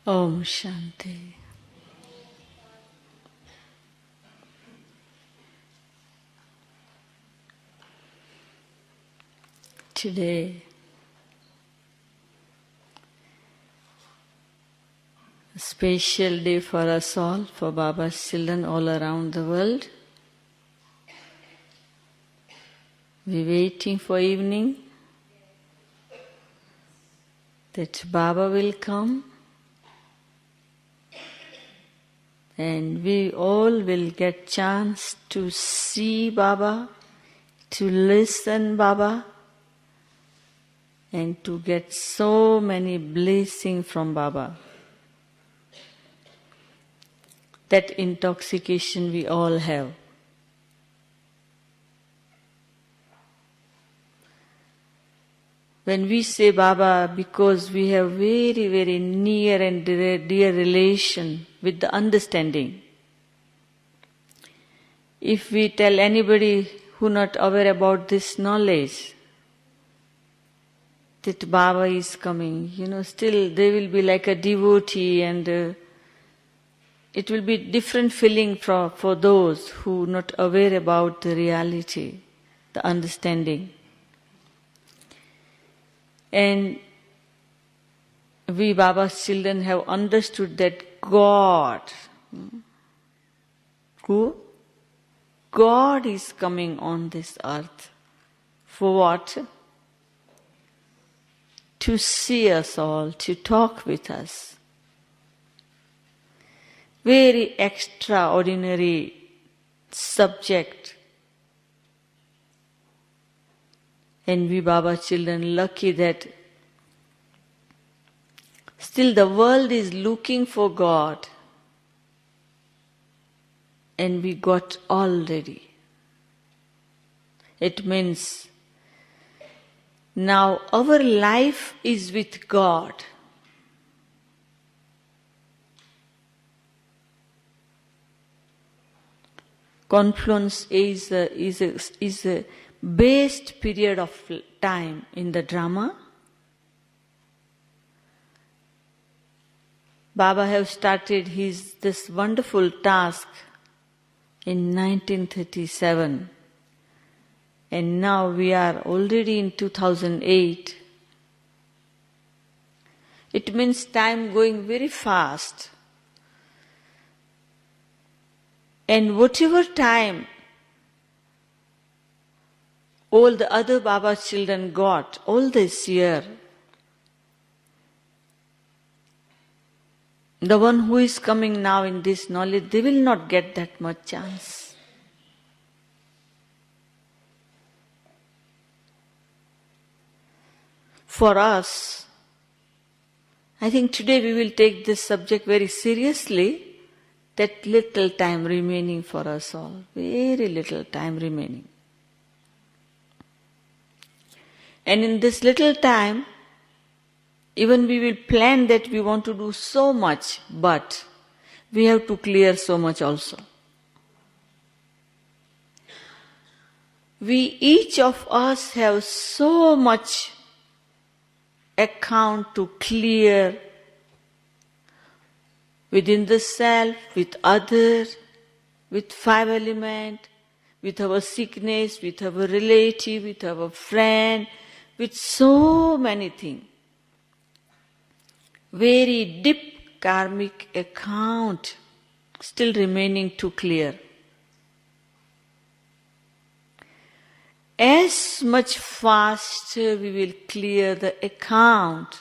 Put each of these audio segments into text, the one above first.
Om Shanti. Today, a special day for us all, for Baba's children all around the world. We're waiting for evening that Baba will come and we all will get chance to see Baba, to listen Baba, and to get so many blessings from Baba. That intoxication we all have. When we say Baba, because we have very, very near and dear relation with the understanding. If we tell anybody who not aware about this knowledge, that Baba is coming, still they will be like a devotee and it will be different feeling for those who not aware about the reality, the understanding. And we Baba's children have understood that God, who? God is coming on this earth. For what? To see us all, to talk with us. Very extraordinary subject. And we Baba children lucky that still the world is looking for God. And we got already. It means now our life is with God. Confluence is a best period of time in the drama. Baba have started this wonderful task in 1937. And now we are already in 2008. It means time going very fast. And whatever time all the other Baba children got all this year, the one who is coming now in this knowledge, they will not get that much chance. For us, I think today we will take this subject very seriously, that little time remaining for us all, very little time remaining. And in this little time, even we will plan that we want to do so much, but we have to clear so much also. We, each of us, have so much account to clear within the self, with others, with five elements, with our sickness, with our relative, with our friend, with so many things. Very deep karmic account still remaining to clear. As much faster we will clear the account,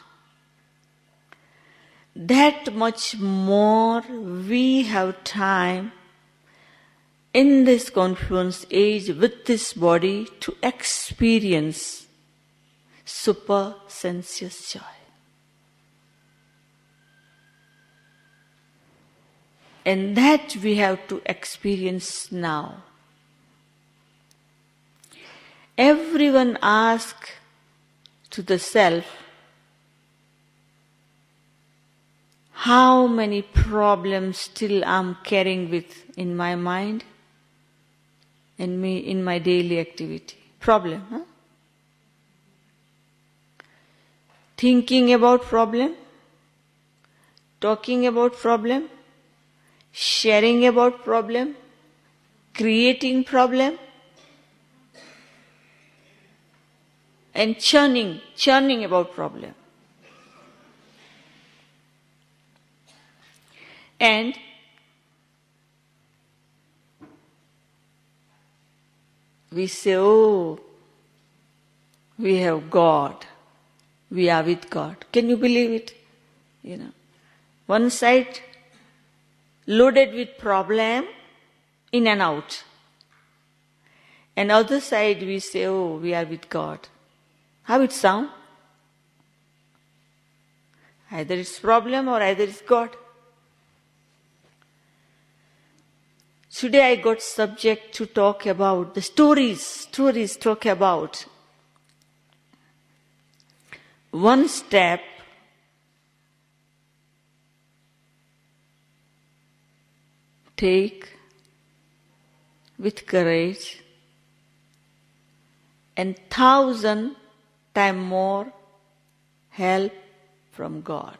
that much more we have time in this confluence age with this body to experience super sensuous joy. And that we have to experience now. Everyone asks to the self, how many problems still I'm carrying with in my mind and me in my daily activity? Problem, huh? Thinking about problem, talking about problem, sharing about problem, creating problem, and churning about problem. And we say, oh, we have God. We are with God. Can you believe it? One side loaded with problem, in and out. And other side we say, oh, we are with God. How it sound? Either it's problem or either it's God. Today I got subject to talk about the stories talk about one step take with courage and 1,000 times more help from God.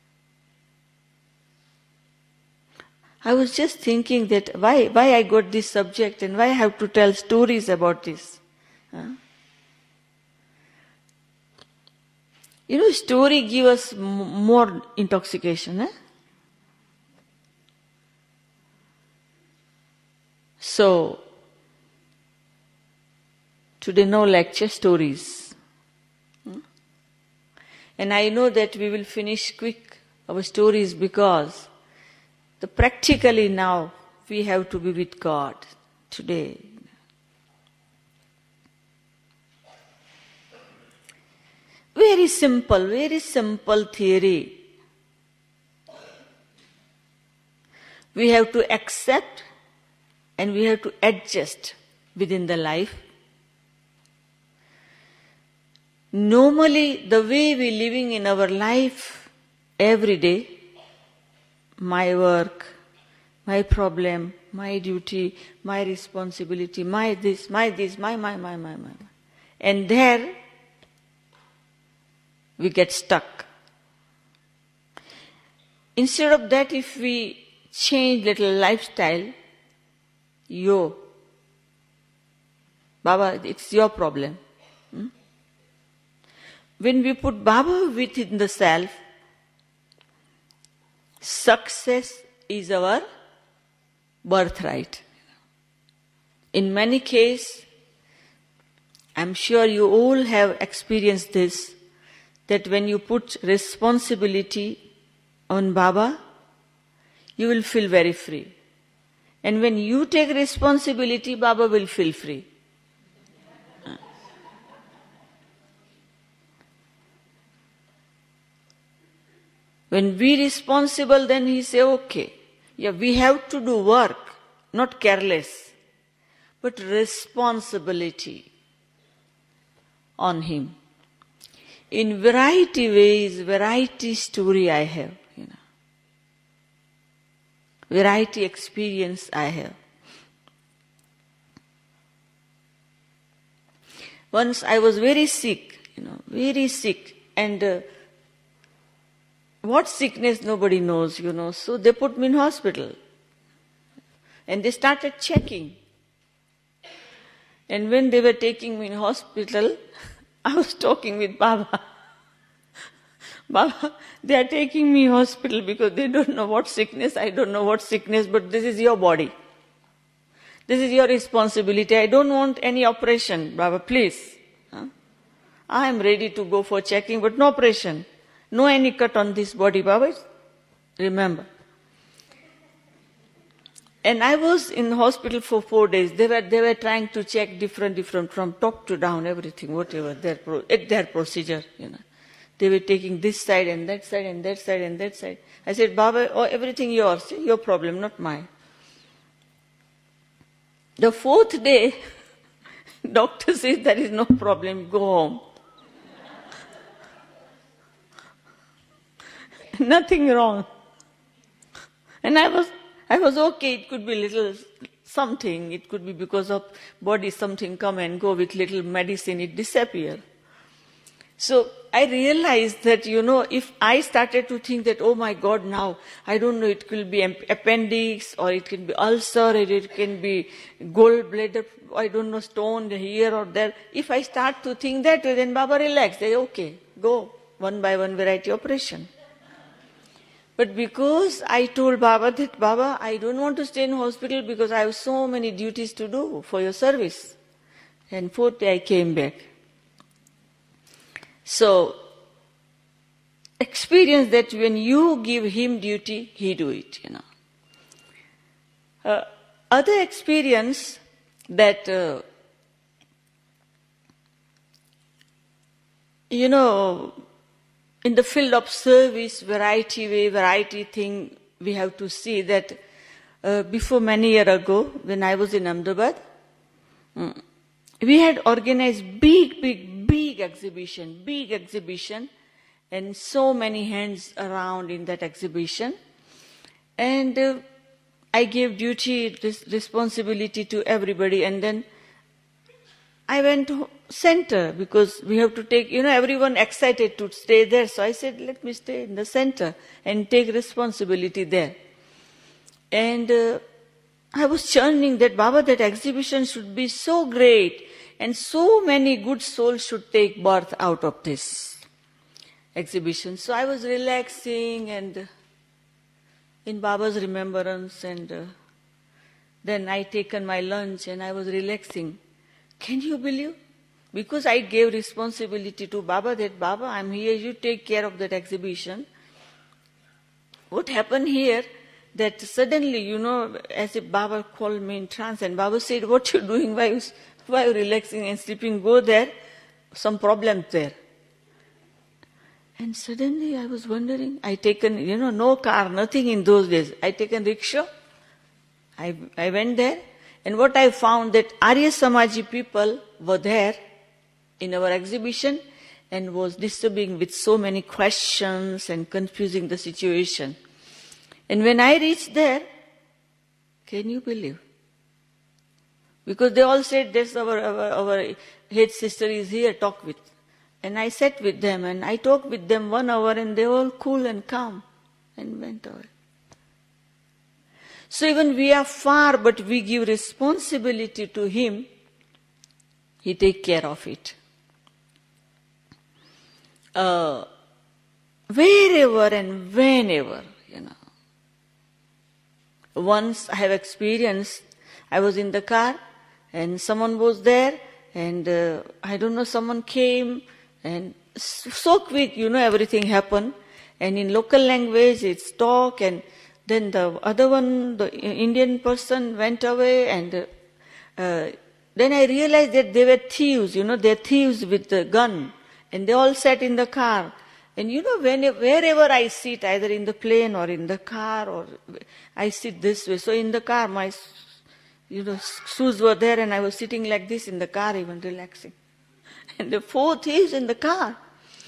I was just thinking that why I got this subject and why I have to tell stories about this. Story give us more intoxication. So, today no lecture, stories. And I know that we will finish quick our stories because practically now we have to be with God today. Very simple theory. We have to accept and we have to adjust within the life. Normally, the way we living in our life every day, my work, my problem, my duty, my responsibility, my this, my. And there we get stuck. Instead of that, if we change little lifestyle, Baba, it's your problem. When we put Baba within the self, success is our birthright. In many cases, I'm sure you all have experienced this, that when you put responsibility on Baba, you will feel very free. And when you take responsibility, Baba will feel free. When we responsible, then he say, okay, we have to do work, not careless, but responsibility on him. In variety ways, variety story I have, variety experience I have. Once I was very sick, and what sickness nobody knows, so they put me in hospital. And they started checking. And when they were taking me in hospital, I was talking with Baba. Baba, they are taking me in hospital because they don't know what sickness, I don't know what sickness, but this is your body. This is your responsibility. I don't want any operation, Baba, please. I am ready to go for checking, but no operation. No any cut on this body, Baba. Remember. And I was in hospital for 4 days. They were trying to check different, from top to down, everything, whatever, their procedure, They were taking this side and that side and that side and that side. I said, Baba, everything yours, your problem, not mine. The 4th day, doctor says there is no problem, go home. Nothing wrong. And I was okay, it could be little something, it could be because of body something come and go with little medicine, it disappear. So I realized that, if I started to think that, oh my God, now, I don't know, it could be appendix, or it can be ulcer, or it can be gallbladder, I don't know, stone here or there. If I start to think that way, then Baba relax. They say, okay, go, one by one variety operation. But because I told Baba that, Baba, I don't want to stay in hospital because I have so many duties to do for your service. And fourth day I came back. So, experience that when you give him duty, he do it, Other experience that, in the field of service, variety thing, we have to see that before many years ago, when I was in Ahmedabad, we had organized big exhibition, and so many hands around in that exhibition. And I gave duty, responsibility to everybody, and then I went to center because we have to take, everyone excited to stay there. So I said, let me stay in the center and take responsibility there. And I was churning that, Baba, that exhibition should be so great and so many good souls should take birth out of this exhibition. So I was relaxing and in Baba's remembrance, and then I taken my lunch and I was relaxing. Can you believe? Because I gave responsibility to Baba that, Baba, I'm here, you take care of that exhibition. What happened here, that suddenly, as if Baba called me in trance, and Baba said, what you doing, why you relaxing and sleeping, go there, some problems there. And suddenly I was wondering, I taken, no car, nothing in those days. I taken rickshaw, I went there, and what I found that Arya Samaji people were there in our exhibition and was disturbing with so many questions and confusing the situation. And when I reached there, can you believe? Because they all said, that's our head sister is here, talk with. And I sat with them and I talked with them 1 hour, and they were all cool and calm and went away. So even we are far, but we give responsibility to him, he take care of it. Wherever and whenever, Once I have experienced, I was in the car and someone was there, and I don't know, someone came, and so quick, everything happened. And in local language, it's talk, and then the other one, the Indian person, went away, and then I realized that they were thieves, they're thieves with the gun, and they all sat in the car. And wherever I sit, either in the plane or in the car, or I sit this way. So in the car, my shoes were there, and I was sitting like this in the car, even relaxing. And the 4 thieves in the car.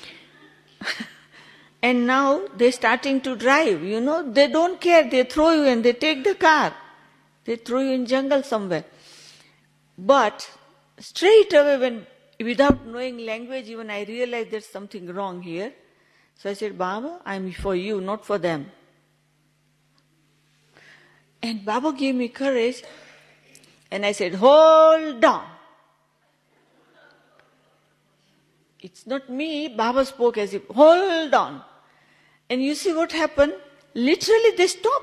And now they're starting to drive, they don't care, they throw you and they take the car. They throw you in jungle somewhere. But straight away, without knowing language, even I realized there's something wrong here. So I said, Baba, I'm for you, not for them. And Baba gave me courage, and I said, hold on. It's not me, Baba spoke as if, hold on. And you see what happened? Literally they stopped.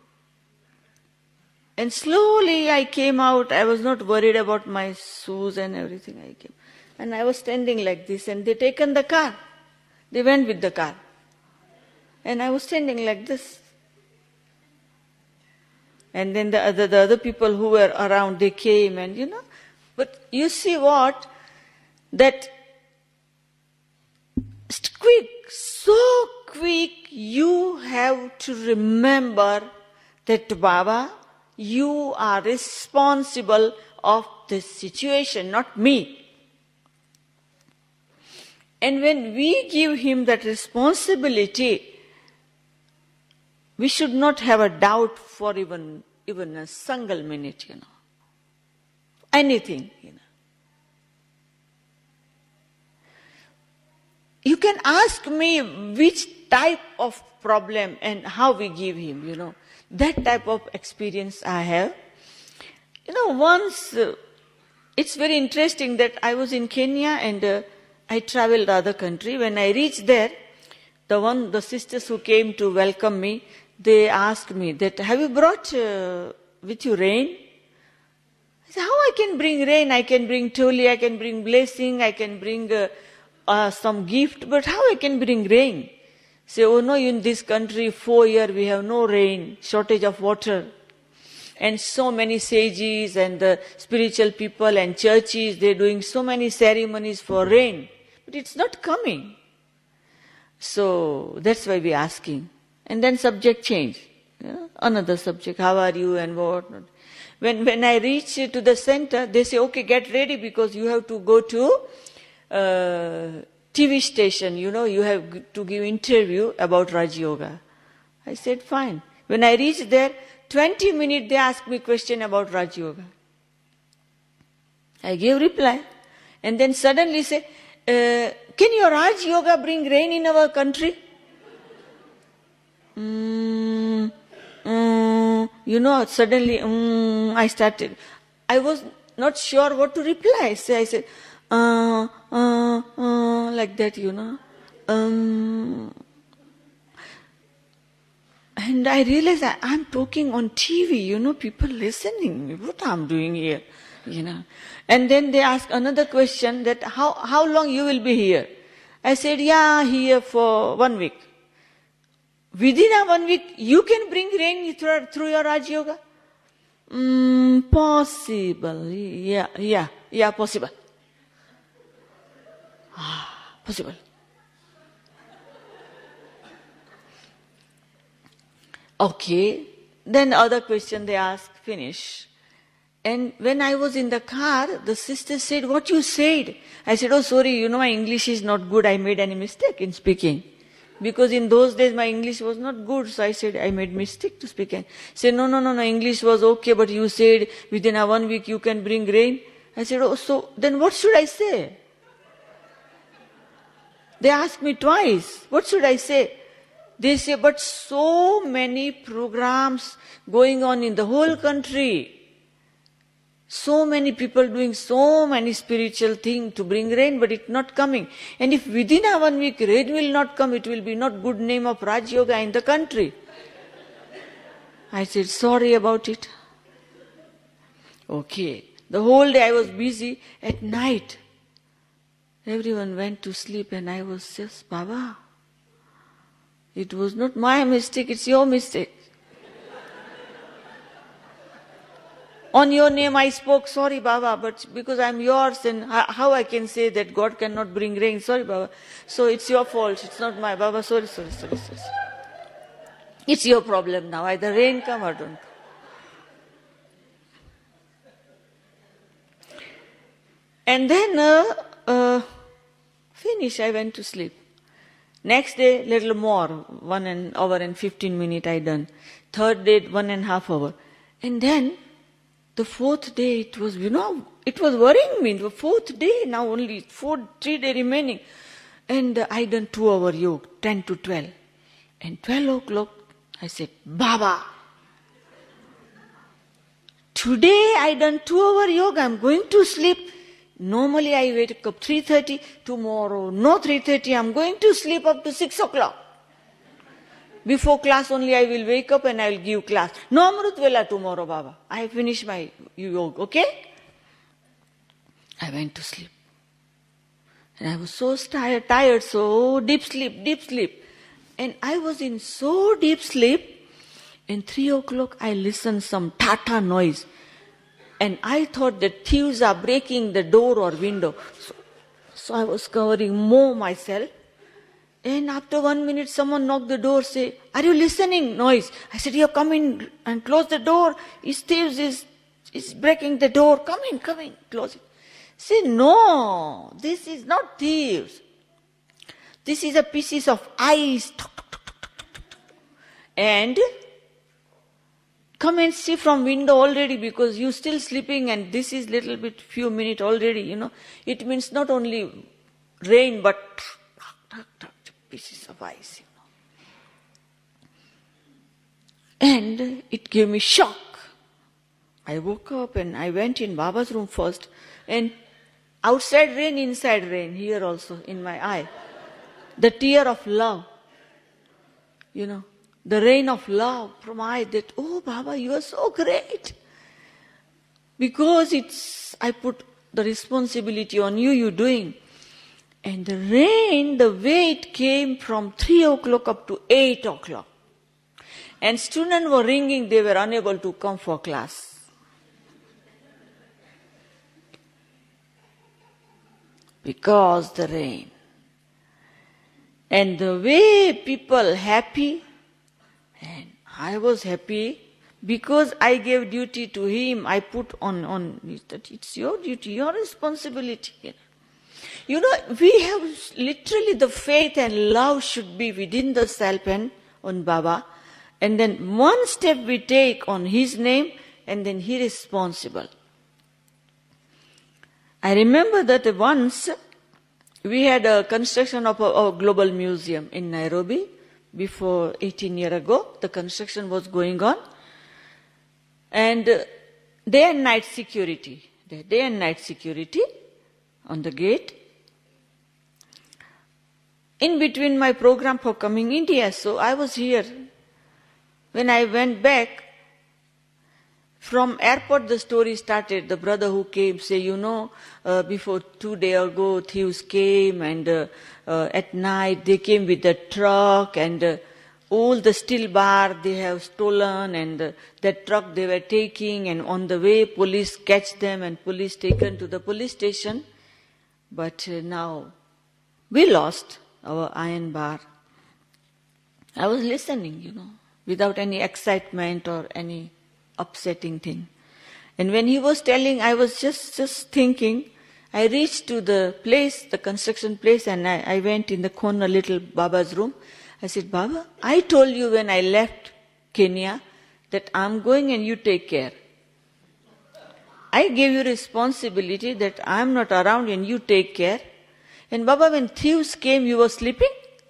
And slowly I came out. I was not worried about my shoes and everything. I came. And I was standing like this, and they taken the car. They went with the car. And I was standing like this. And then the other people who were around, they came, and But you see what? That quick, so quick, you have to remember that, Baba, you are responsible of this situation, not me. And when we give him that responsibility, we should not have a doubt for even a single minute, Anything, you can ask me which type of problem and how we give him. That type of experience I have. Once, it's very interesting that I was in Kenya and I traveled to other country. When I reached there, the sisters who came to welcome me, they asked me that, have you brought with you rain? I said, how I can bring rain? I can bring toli, I can bring blessing, I can bring some gift, but how I can bring rain? Say, oh no, in this country 4 years we have no rain, shortage of water. And so many sages and the spiritual people and churches, they're doing so many ceremonies for rain. But it's not coming. So that's why we're asking. And then subject change. Another subject, how are you and what not. When I reach to the center, they say, okay, get ready because you have to go to TV station, you have to give interview about Raj Yoga. I said, fine. When I reached there, 20 minutes they asked me question about Raj Yoga. I gave reply. And then suddenly say, can your Raj Yoga bring rain in our country? Suddenly I started. I was not sure what to reply. I said, like that, And I realized that I'm talking on TV, people listening. What I'm doing here, And then they ask another question that how long you will be here? I said, here for 1 week. Within a 1 week, you can bring rain through your Raj Yoga? Possible. Yeah, possible. Possible. Okay. Then other question they asked, finish. And when I was in the car, the sister said, what you said? I said, oh, sorry, my English is not good. I made any mistake in speaking. Because in those days my English was not good. So I said, I made mistake to speak. I said, no, English was okay, but you said within a 1 week you can bring rain. I said, oh, so then what should I say? They asked me twice, what should I say? They say, but so many programs going on in the whole country. So many people doing so many spiritual things to bring rain, but it's not coming. And if within a 1 week rain will not come, it will be not good name of Raj Yoga in the country. I said, sorry about it. Okay. The whole day I was busy. At night, everyone went to sleep and I was just, Baba, it was not my mistake, it's your mistake. On your name I spoke, sorry Baba, but because I'm yours and how I can say that God cannot bring rain, sorry Baba. So it's your fault, it's not my Baba, sorry. It's your problem now, either rain come or don't. And then, finish, I went to sleep. Next day, little more, 1 hour and 15 minutes I done. Third day, 1.5 hours. And then, the fourth day, it was, it was worrying me. The fourth day, now only 3 days remaining. And I done 2 hour yoga, 10 to 12. And 12 o'clock, I said, Baba, today I done 2 hour yoga, I'm going to sleep. Normally I wake up 3:30, tomorrow no 3:30, I'm going to sleep up to 6 o'clock. Before class only I will wake up and I will give class. No Amrut Vela tomorrow, Baba. I finish my yoga, okay? I went to sleep. And I was so tired, so deep sleep. And I was in so deep sleep, and 3 o'clock I listened some tata noise. And I thought that thieves are breaking the door or window. So I was covering more myself. And after 1 minute, someone knocked the door, say, are you listening? Noise. I said, yeah, come in and close the door. It's thieves is breaking the door. Come in, close it. Say, no, this is not thieves. This is a pieces of ice. And come and see from window already because you're still sleeping and this is little bit few minutes already, It means not only rain but pieces of ice, And it gave me shock. I woke up and I went in Baba's room first, and outside rain, inside rain, here also in my eye. The tear of love, the rain of love from my eye, that, oh Baba, you are so great. Because I put the responsibility on you, you're doing. And the rain, the way it came from 3 o'clock up to 8 o'clock. And students were ringing, they were unable to come for class. Because the rain. And the way people happy, and I was happy because I gave duty to him. I put on that it's your duty, your responsibility. We have literally the faith and love should be within the self and on Baba. And then one step we take on his name, and then he is responsible. I remember that once we had a construction of a global museum in Nairobi. Before 18 years ago, the construction was going on. And day and night security on the gate. In between my program for coming India, so I was here. When I went back, from airport the story started. The brother who came say, before 2 days ago, thieves came and at night they came with a truck and all the steel bar they have stolen and that truck they were taking, and on the way police catch them and police taken to the police station. But now we lost our iron bar. I was listening, without any excitement or any upsetting thing. And when he was telling, I was just thinking. I reached to the place, the construction place, and I went in the corner, little Baba's room. I said, Baba, I told you when I left Kenya that I'm going and you take care. I gave you responsibility that I'm not around and you take care. And Baba, when thieves came, you were sleeping?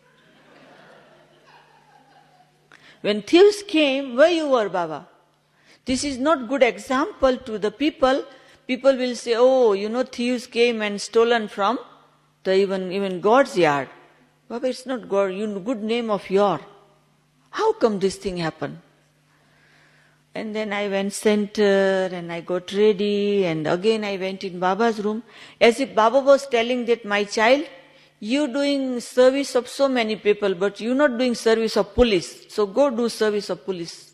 When thieves came, where you were, Baba? This is not good example to the people. People will say, thieves came and stolen from the even God's yard. Baba, it's not God, good name of your. How come this thing happened? And then I went center and I got ready and again I went in Baba's room. As if Baba was telling that, my child, you doing service of so many people, but you're not doing service of police. So go do service of police.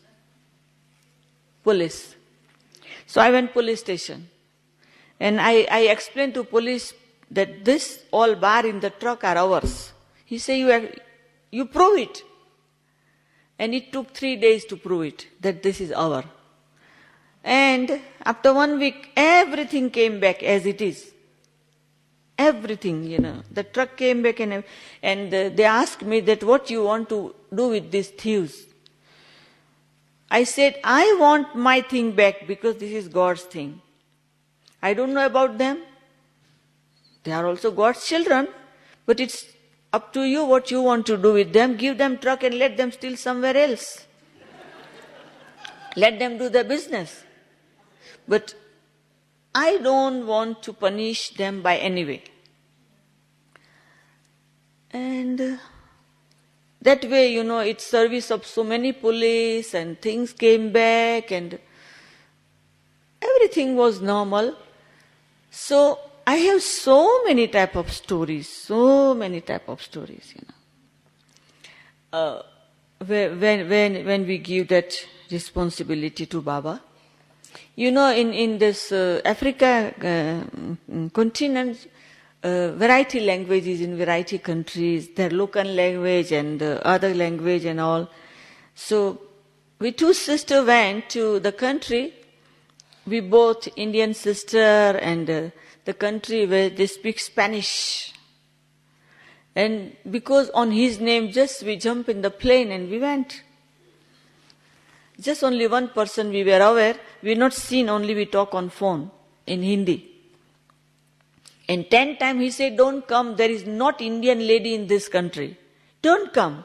So I went police station. And I explained to police that this all bar in the truck are ours. He said, you prove it. And it took 3 days to prove it, that this is our. And after 1 week, everything came back as it is. Everything, the truck came back and they asked me that what you want to do with these thieves. I said, I want my thing back because this is God's thing. I don't know about them. They are also God's children, but it's up to you what you want to do with them. Give them truck and let them steal somewhere else. Let them do their business. But I don't want to punish them by any way. And that way, it's service of so many police and things came back and everything was normal. So I have so many type of stories. When we give that responsibility to Baba, in this Africa continent, variety languages in variety countries, their local language and other language and all. So we two sisters went to the country. We both Indian sister and the country where they speak Spanish. And because on his name, just we jump in the plane and we went. Just only one person we were aware. We not seen, only we talk on phone in Hindi. And 10 times he said, don't come, there is not Indian lady in this country. Don't come.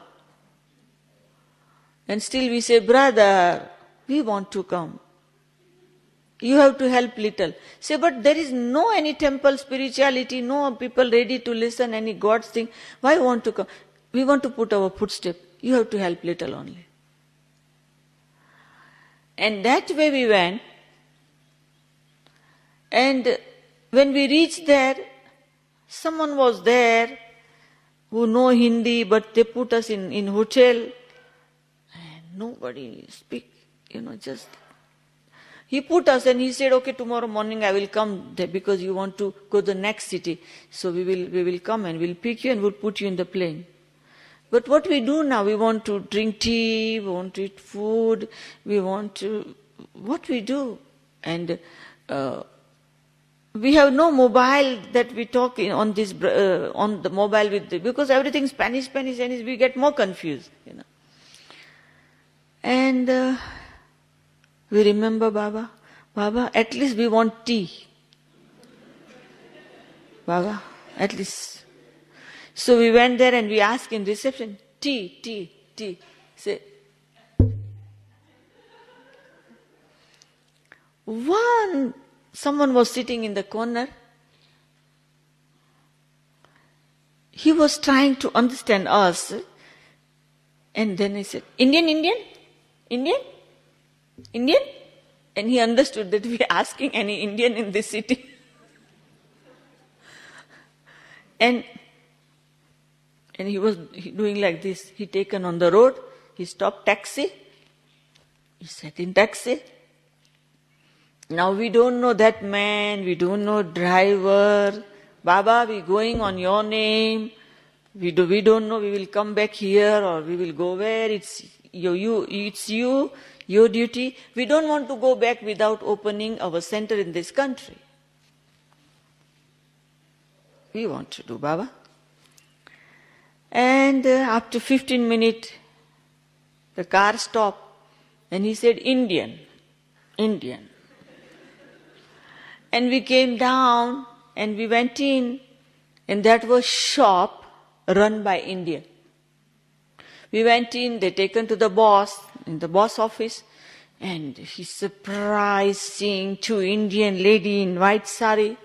And still we say, brother, we want to come. You have to help little. Say, but there is no any temple spirituality, no people ready to listen any God's thing. Why want to come? We want to put our footstep. You have to help little only. And that way we went. And when we reached there, someone was there who know Hindi, but they put us in hotel. And nobody speak, just... He put us and he said, okay, tomorrow morning I will come there because you want to go to the next city. So we will come and we'll pick you and we'll put you in the plane. But what we do now, we want to drink tea, we want to eat food, what we do? And we have no mobile that we talk on the mobile because everything Spanish, we get more confused, And we remember Baba, at least we want tea. Baba, at least. So we went there and we asked in reception, tea. Say, someone was sitting in the corner. He was trying to understand us. And then he said, Indian? And he understood that we are asking any Indian in this city. And he was doing like this. He taken on the road. He stopped taxi. He sat in taxi. Now we don't know that man. We don't know driver. Baba, we going on your name. We don't know. We will come back here or we will go where. It's you. Your duty. We don't want to go back without opening our center in this country. We want to do, Baba. And after 15 minutes, the car stopped and he said, Indian. And we came down and we went in and that was shop run by Indian. We went in, they taken to the boss, in the boss office, and he's surprised seeing 2 Indian lady in white sari.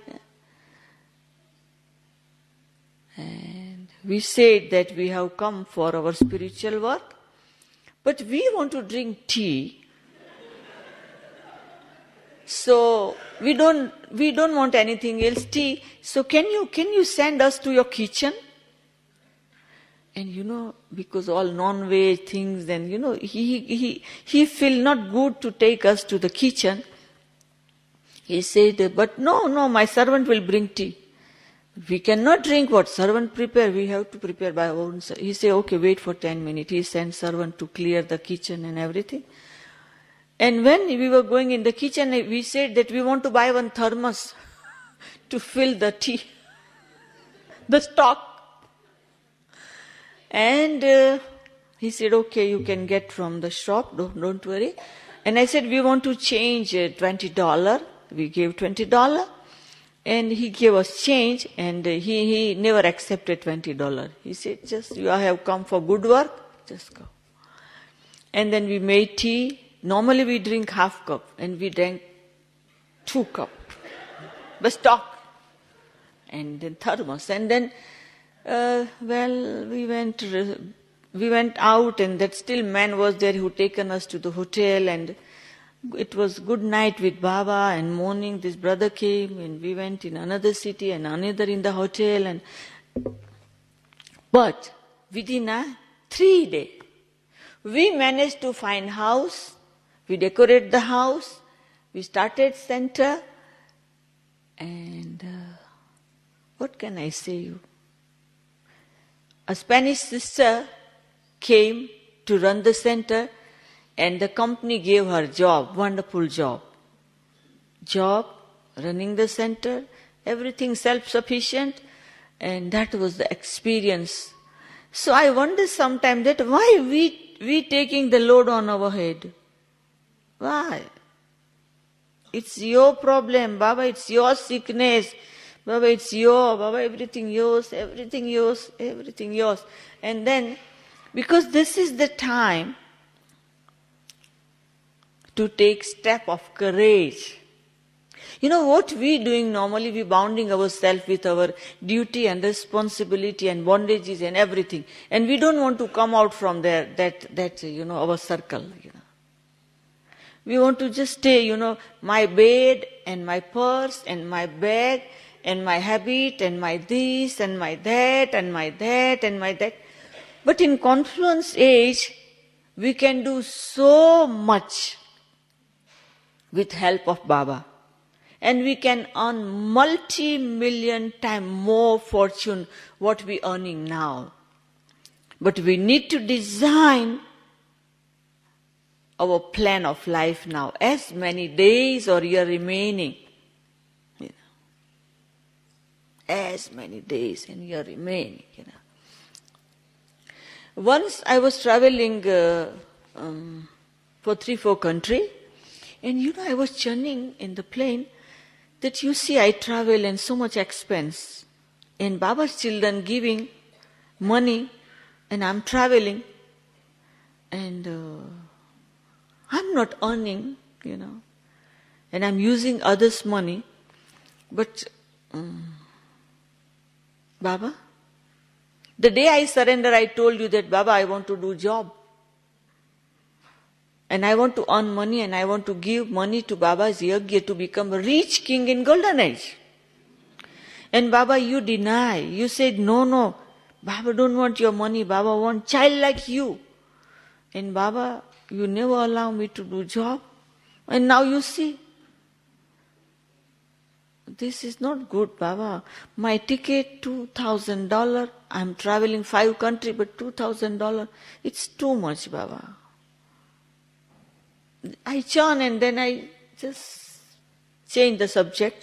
And we said that we have come for our spiritual work, but we want to drink tea. So we don't want anything else, tea. So can you send us to your kitchen? And because all non-veg things, then he feel not good to take us to the kitchen. He said, but no, my servant will bring tea. We cannot drink what servant prepare, we have to prepare by our own. He said, okay, wait for 10 minutes. He sent servant to clear the kitchen and everything. And when we were going in the kitchen, we said that we want to buy one thermos to fill the tea, the stock. And he said, okay, you can get from the shop, don't worry. And I said, we want to change $20. We gave $20. And he gave us change, and he never accepted $20. He said, just you have come for good work, just go. And then we made tea. Normally we drink half cup, and we drank 2 cups. The stock. And then thermos. And then we went out, and that still man was there who taken us to the hotel, and it was good night with Baba, and morning this brother came, and we went in another city and another in the hotel. But within 3 days, we managed to find house, we decorate the house, we started center, and what can I say you? A Spanish sister came to run the center, and the company gave her job, wonderful job. Job, running the center, everything self-sufficient, and that was the experience. So I wonder sometimes that why we taking the load on our head? Why? It's your problem, Baba, it's your sickness. Baba, it's yours, Baba, everything yours, everything yours, everything yours. And then, because this is the time to take step of courage. You know what we doing normally, we bounding ourselves with our duty and responsibility and bondages and everything. And we don't want to come out from there, that our circle. We want to just stay, my bed and my purse and my bag and my habit and my this and my that and my that and my that. But in confluence age, we can do so much with help of Baba. And we can earn multi-million times more fortune what we earning now. But we need to design our plan of life now. As many days or year remaining. As many days and year remaining. Once I was traveling for 3-4 countries. And I was churning in the plane that I travel and so much expense. And Baba's children giving money and I'm traveling. And I'm not earning, And I'm using others' money. But Baba, the day I surrender, I told you that, Baba, I want to do job. And I want to earn money and I want to give money to Baba's yajna to become a rich king in golden age. And Baba, you deny. You said, no, Baba don't want your money. Baba want child like you. And Baba, you never allow me to do job. And now you see. This is not good, Baba. My ticket, $2,000. I'm traveling 5 countries, but $2,000. It's too much, Baba. I churn and then I just change the subject.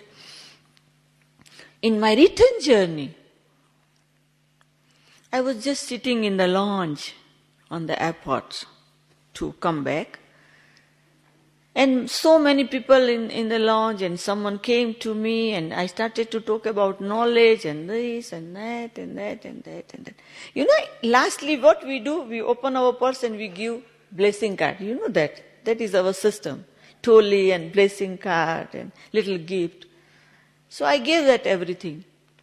In my return journey, I was just sitting in the lounge on the airport to come back. And so many people in the lounge, and someone came to me and I started to talk about knowledge and this and that and that and that and that. Lastly what we do, we open our purse and we give blessing card. You know that. That is our system. Toli and blessing card and little gift. So I gave that everything.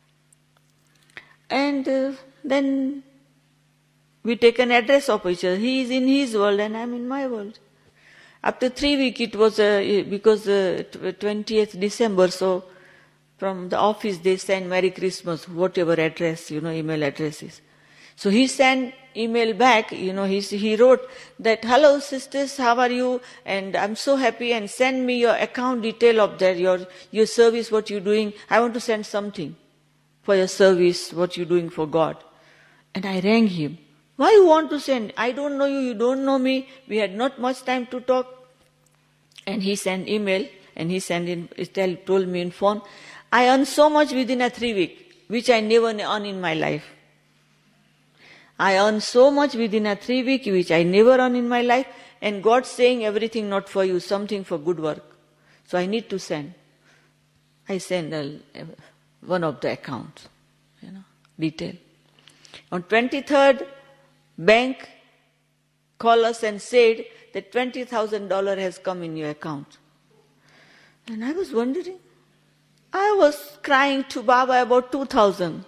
And then we take an address of each other. He is in his world and I am in my world. After 3 weeks, it was because 20th December, so from the office they send Merry Christmas, whatever address, email addresses. So he sent email back, he wrote that, hello sisters, how are you? And I'm so happy, and send me your account detail of that, your service, what you're doing. I want to send something for your service, what you're doing for God. And I rang him. Why you want to send? I don't know you, you don't know me. We had not much time to talk. And he sent email, and he told me in phone, I earned so much within a 3 weeks, which I never earned in my life. I earned so much within a 3 weeks, which I never earned in my life, and God saying everything not for you, something for good work. So I need to send. I send one of the accounts, detail. On 23rd, bank called us and said that $20,000 has come in your account. And I was wondering. I was crying to Baba about 2,000.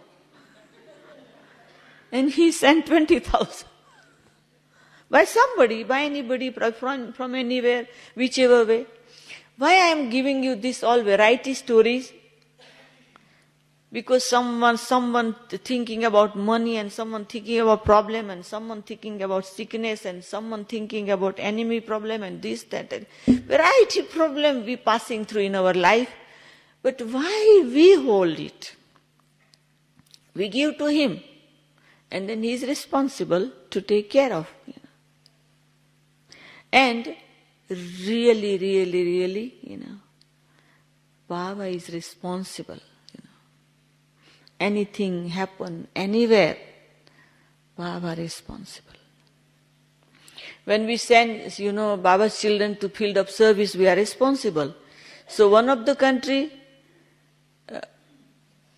And he sent 20,000. By somebody, by anybody, from anywhere, whichever way. Why I am giving you this all variety stories? Because someone thinking about money, and someone thinking about problem, and someone thinking about sickness, and someone thinking about enemy problem, and this, that, and variety problem we passing through in our life. But why we hold it? We give to him. And then he is responsible to take care of. And really, Baba is responsible. Anything happen anywhere, Baba responsible. When we send, Baba's children to field of service, we are responsible. So one of the country,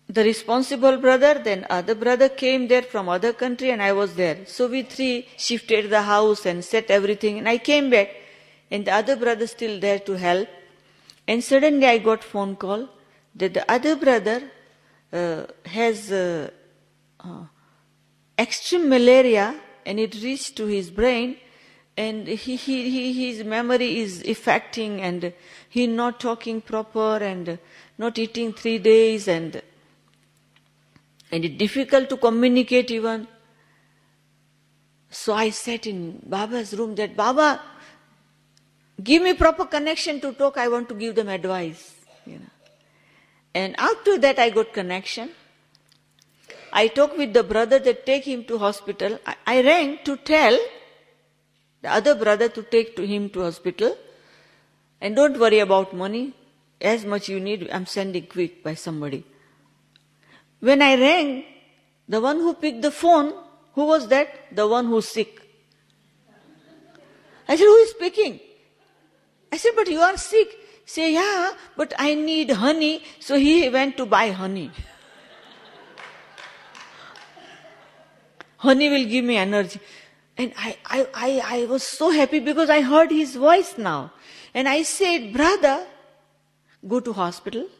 the responsible brother, then other brother came there from other country and I was there. So we three shifted the house and set everything and I came back and the other brother still there to help. And suddenly I got phone call that the other brother has extreme malaria and it reached to his brain and his memory is affecting and he not talking proper and not eating 3 days and it's difficult to communicate even. So I sat in Baba's room that, Baba, give me proper connection to talk, I want to give them advice. And after that I got connection. I talked with the brother that take him to hospital. I rang to tell the other brother to take him to hospital. And don't worry about money. As much you need, I'm sending quick by somebody. When I rang, the one who picked the phone, who was that? The one who's sick. I said, who is speaking? I said, but you are sick. Say, yeah, but I need honey. So he went to buy honey. Honey will give me energy. And I was so happy because I heard his voice now. And I said, brother, go to hospital.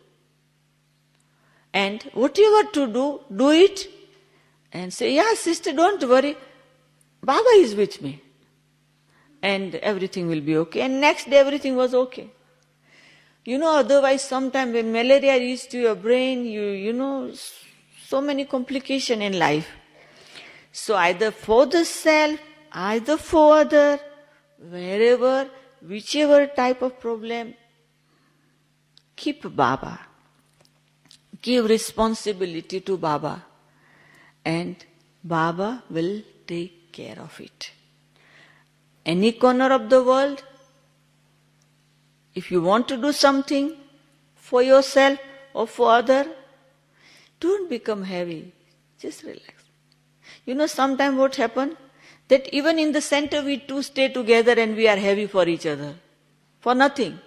And whatever to do, do it. And say, yeah, sister, don't worry. Baba is with me. And everything will be okay. And next day everything was okay. Otherwise sometimes when malaria reaches to your brain, you know, so many complications in life. So either for the self, either for other, wherever, whichever type of problem, keep Baba. Give responsibility to Baba. And Baba will take care of it. Any corner of the world, if you want to do something for yourself or for other, don't become heavy. Just relax. Sometimes what happens? That even in the center we two stay together and we are heavy for each other. For nothing.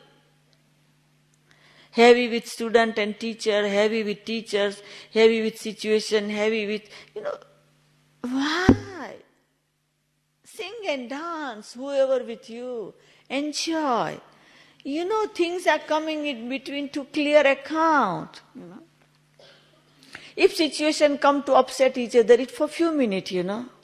Heavy with student and teacher, heavy with teachers, heavy with situation, heavy with, why? Sing and dance, whoever with you. Enjoy. Things are coming in between to clear account. If situation come to upset each other, it's for few minutes,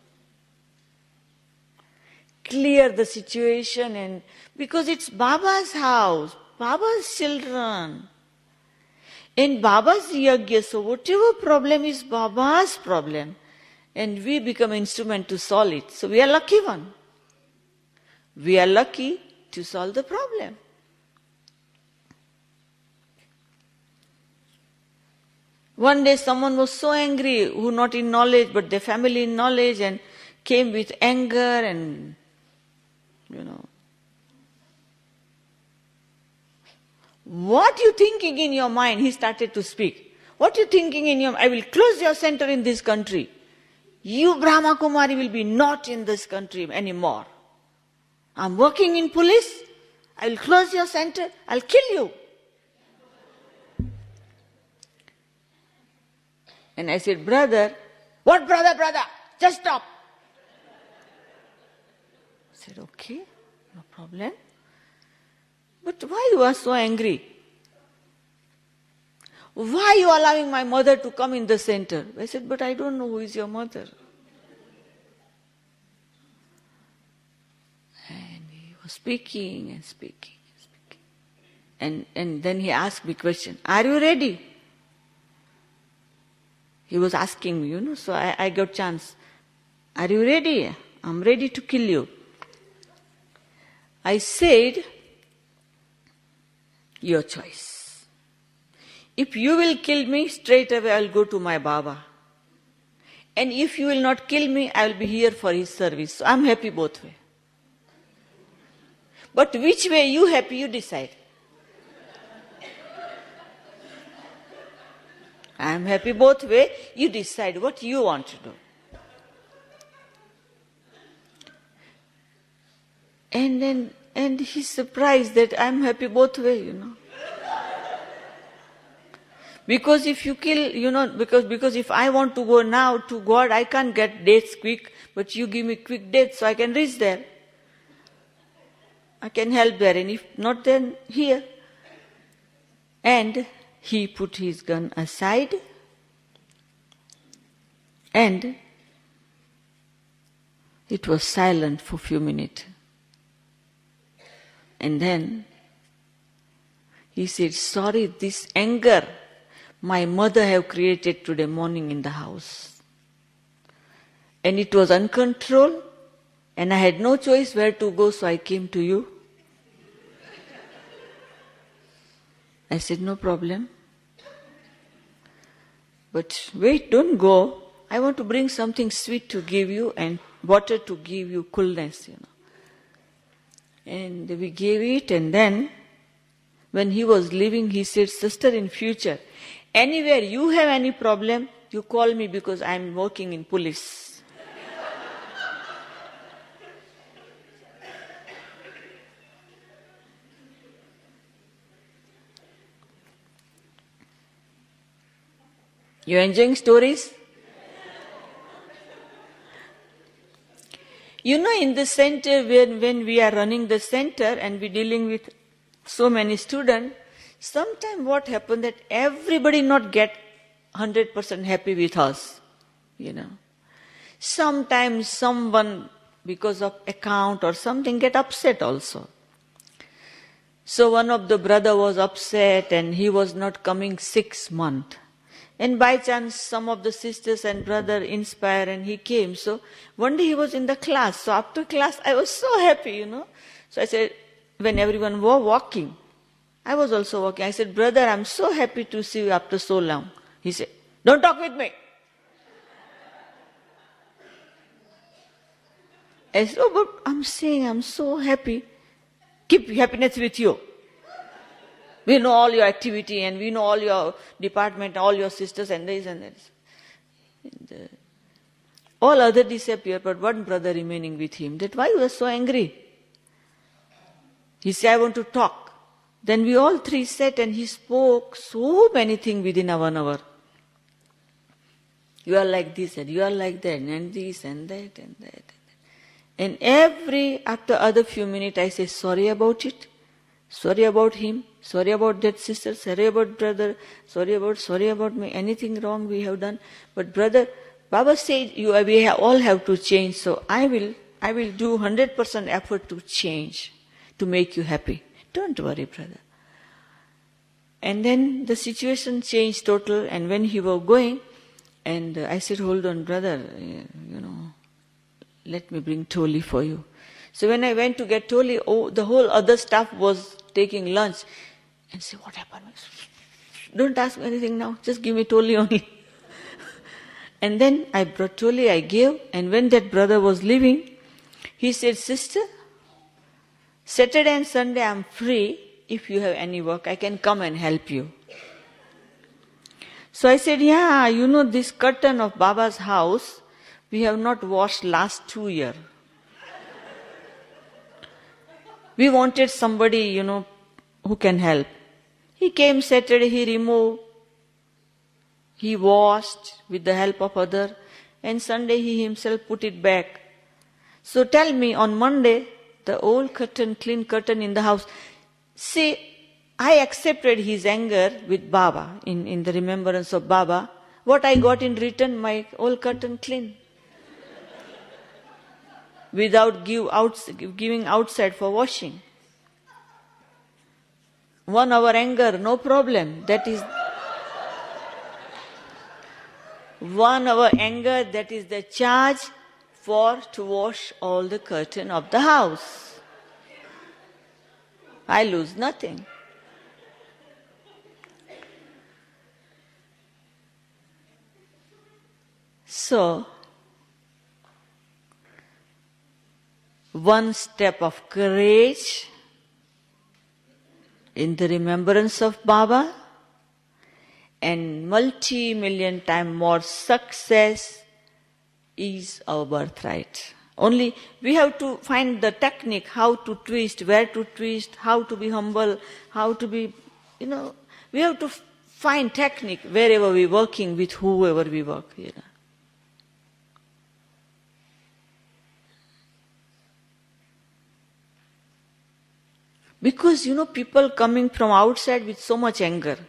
Clear the situation and because it's Baba's house, Baba's children. And Baba's yajna, so whatever problem is Baba's problem. And we become instrument to solve it. So we are lucky one. We are lucky to solve the problem. One day someone was so angry, who not in knowledge, but their family in knowledge and came with anger and, What you thinking in your mind? He started to speak. What you thinking in your mind? I will close your center in this country. You Brahma Kumari will be not in this country anymore. I'm working in police. I will close your center. I'll kill you. And I said, brother, what brother? Just stop. I said, okay, no problem. But why you are so angry? Why you allowing my mother to come in the center? I said, but I don't know who is your mother. And he was speaking and speaking and speaking. And then he asked me question, are you ready? He was asking me, so I got chance. Are you ready? I'm ready to kill you. I said, your choice. If you will kill me, straight away I'll go to my Baba. And if you will not kill me, I'll be here for his service. So I'm happy both ways. But which way you happy, you decide. I'm happy both ways, you decide what you want to do. And he's surprised that I'm happy both ways, Because if you kill, because if I want to go now to God, I can't get dates quick, but you give me quick dates so I can reach there. I can help there, and if not, then here. And he put his gun aside, and it was silent for a few minutes. And then he said, sorry, this anger my mother have created today morning in the house. And it was uncontrolled, and I had no choice where to go, so I came to you. I said, no problem. But wait, don't go. I want to bring something sweet to give you and water to give you coolness, And we gave it, and then when he was leaving, he said, sister, in future, anywhere you have any problem, you call me because I am working in police. You enjoying stories? In the center, when we are running the center and we're dealing with so many students, sometimes what happens that everybody not get 100% happy with us, Sometimes someone, because of account or something, get upset also. So one of the brother was upset and he was not coming 6 months. And by chance, some of the sisters and brother inspired and he came. So one day he was in the class. So after class, I was so happy, So I said, when everyone was walking, I was also walking. I said, brother, I'm so happy to see you after so long. He said, don't talk with me. I said, oh, but I'm saying I'm so happy. Keep happiness with you. We know all your activity and we know all your department, all your sisters and this and that. And, all other disappear, but one brother remaining with him. That why you were so angry? He said, I want to talk. Then we all three sat and he spoke so many things within a 1 hour. You are like this and you are like that and this and that and that. And after other few minutes I say, sorry about it. Sorry about him, sorry about that sister, sorry about brother, sorry about me, anything wrong we have done. But brother, Baba said we all have to change, so I will do 100% effort to change, to make you happy. Don't worry, brother. And then the situation changed total, and when he was going, and I said, hold on, brother, let me bring Toli for you. So when I went to get Toli, the whole other staff was taking lunch. And say, what happened? Don't ask me anything now, just give me Toli only. And then I brought Toli, I gave, and when that brother was leaving, he said, sister, Saturday and Sunday I'm free. If you have any work, I can come and help you. So I said, yeah, this curtain of Baba's house, we have not washed last 2 years. We wanted somebody, who can help. He came Saturday, he removed, he washed with the help of other, and Sunday he himself put it back. So tell me, on Monday, the old curtain, clean curtain in the house, see, I accepted his anger with Baba, in the remembrance of Baba. What I got in return, my old curtain clean. Without giving outside for washing. 1 hour anger, no problem. That is 1 hour anger, that is the charge to wash all the curtain of the house. I lose nothing. So, one step of courage in the remembrance of Baba, and multi-million times more success is our birthright. Only we have to find the technique, how to twist, where to twist, how to be humble, how to be, we have to fine technique wherever we're working with whoever we work, Because, people coming from outside with so much anger.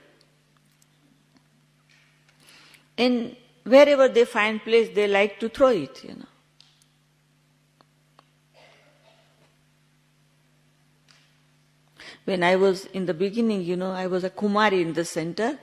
And wherever they find place, they like to throw it, When I was in the beginning, I was a Kumari in the center.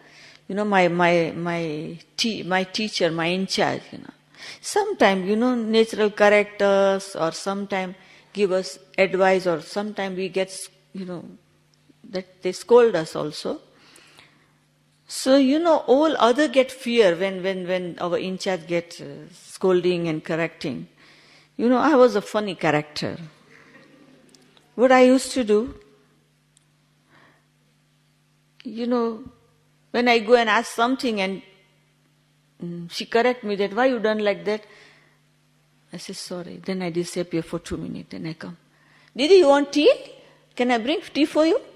My teacher, my in charge, Sometimes, natural characters or sometimes give us advice or sometimes we get, that they scold us also. So, all other get fear when our in charge get scolding and correcting. I was a funny character. What I used to do, when I go and ask something and she correct me that, why you done like that? I say, sorry. Then I disappear for 2 minutes. Then I come. Didi, you want tea? Can I bring tea for you?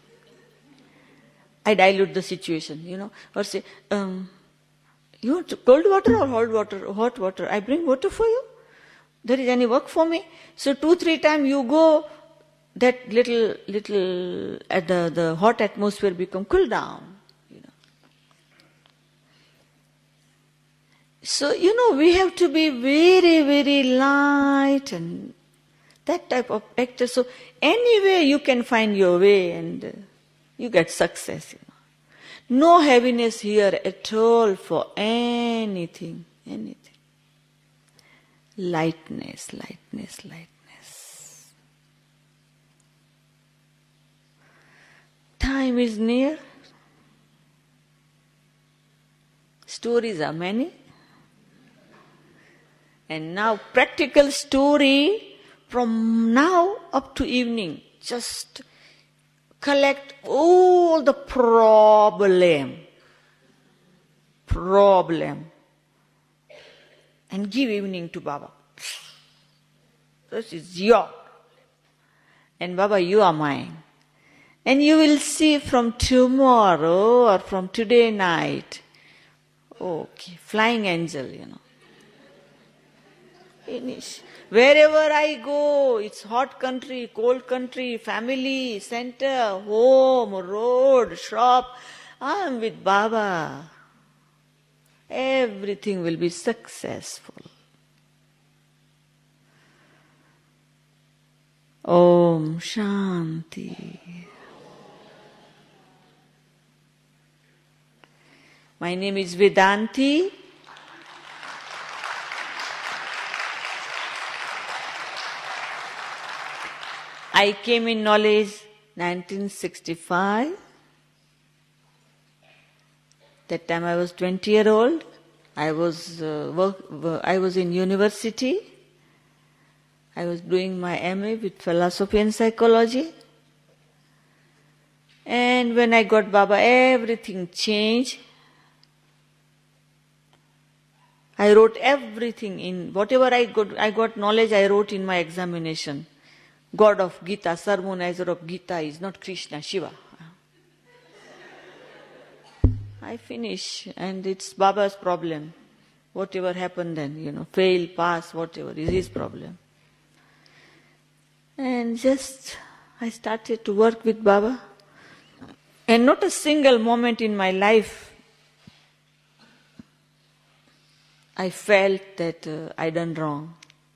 I dilute the situation, or say, you want cold water or hot water? I bring water for you. There is any work for me? So 2-3 times you go, that little, at the hot atmosphere become cool down. So, we have to be very, very light and that type of actor. So, anyway you can find your way and you get success. No heaviness here at all for anything. Lightness. Time is near. Stories are many. And now practical story from now up to evening. Just collect all the problem and give evening to Baba. This is your problem. And Baba, you are mine. And you will see from tomorrow or from today night, okay, flying angel, Finish. Wherever I go, it's hot country, cold country, family, center, home, road, shop. I'm with Baba. Everything will be successful. Om Shanti. My name is Vedanti. I came in knowledge 1965. That time I was 20-year-old. I was in university. I was doing my MA with philosophy and psychology. And when I got Baba, everything changed. I wrote everything in, whatever I got knowledge, I wrote in my examination. God of Gita, sermonizer of Gita is not Krishna, Shiva. I finish, and it's Baba's problem. Whatever happened then, fail, pass, whatever is his problem. And just, I started to work with Baba. And not a single moment in my life I felt that I done wrong.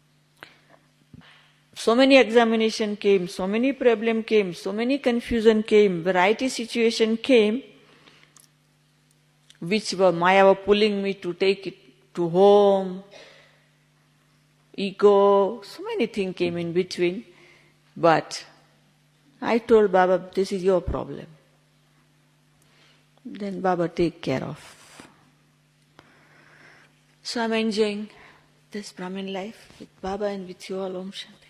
So many examination came, so many problem came, so many confusion came, variety situation came, which were Maya were pulling me to take it to home, ego, so many things came in between. But I told Baba, this is your problem. Then Baba take care of. So I'm enjoying this Brahmin life with Baba and with you all. Om Shanti.